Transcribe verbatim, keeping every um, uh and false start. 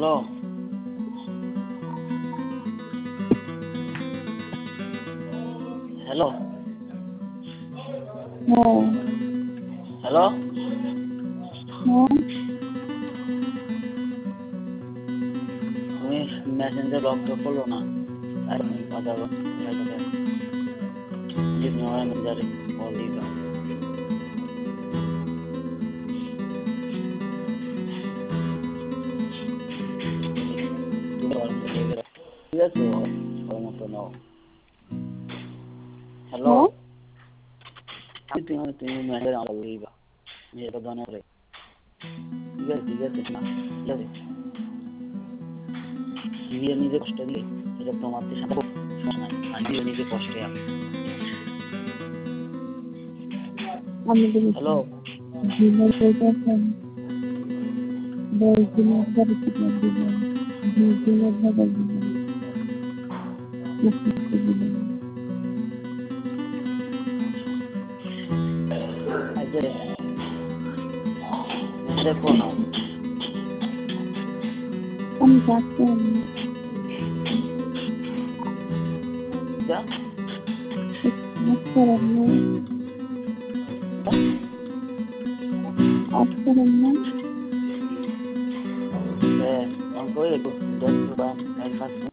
Hello. Hello. হ্যাঁ, Hello. হ্যাঁ, তুমি মেসেঞ্জার লক তো করলো না আর কথা বলতে যে নয় মেসেঞ্জারে কল দিবা ঠিক আছে ওর মতো নাও। হ্যালো হ্যাঁ, আমি তুমি তুমি মেসেঞ্জারে আমার দিবা এটা দানা করে ঠিক আছে ঠিক আছে না ঠিক আছে নিজে নিজে কষ্ট দিলে এটা তোমার তো সমস্যা নাই আমি নিজে কষ্টে আমি আমি বলি হ্যালো জীবন বলতেছেন দশ দিনের পরে টিকিট দিবেন, বিশ দিনের পরে দিবেন, পঁচিশ দিবেন। আজকে দেখো না আমি যাচ্ছি আমি যা কাজ করেন না, কাজ করেন না, eh, aunque oye, pues, ya, pues, va, hay fácil.